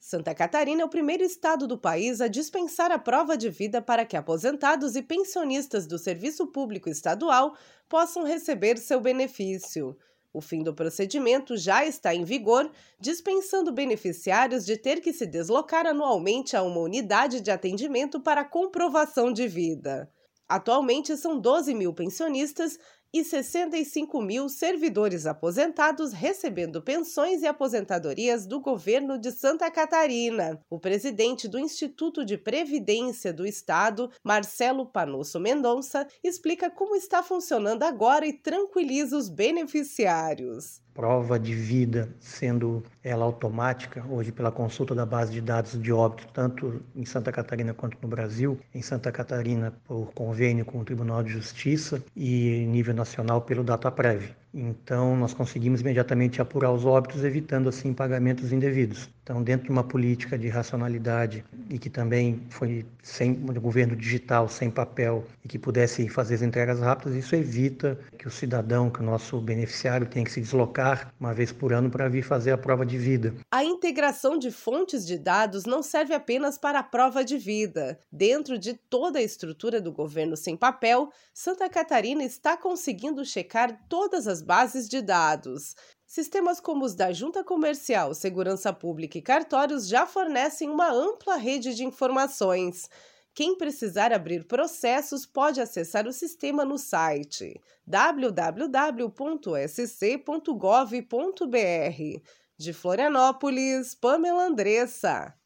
Santa Catarina é o primeiro estado do país a dispensar a prova de vida para que aposentados e pensionistas do Serviço Público Estadual possam receber seu benefício. O fim do procedimento já está em vigor, dispensando beneficiários de ter que se deslocar anualmente a uma unidade de atendimento para comprovação de vida. Atualmente, são 12 mil pensionistas e 65 mil servidores aposentados recebendo pensões e aposentadorias do governo de Santa Catarina. O presidente do Instituto de Previdência do Estado, Marcelo Panosso Mendonça, explica como está funcionando agora e tranquiliza os beneficiários. Prova de vida, sendo ela automática, hoje pela consulta da base de dados de óbito, tanto em Santa Catarina quanto no Brasil. Em Santa Catarina, por convênio com o Tribunal de Justiça, e em nível nacional pelo DataPrev. Então, nós conseguimos imediatamente apurar os óbitos, evitando assim pagamentos indevidos. Então, dentro de uma política de racionalidade e que também foi sem governo digital, sem papel, e que pudesse fazer as entregas rápidas, isso evita que o cidadão, que o nosso beneficiário tenha que se deslocar uma vez por ano para vir fazer a prova de vida. A integração de fontes de dados não serve apenas para a prova de vida. Dentro de toda a estrutura do governo sem papel, Santa Catarina está conseguindo checar todas as bases de dados. Sistemas como os da Junta Comercial, Segurança Pública e cartórios já fornecem uma ampla rede de informações. Quem precisar abrir processos pode acessar o sistema no site www.sc.gov.br. De Florianópolis, Pamela Andressa.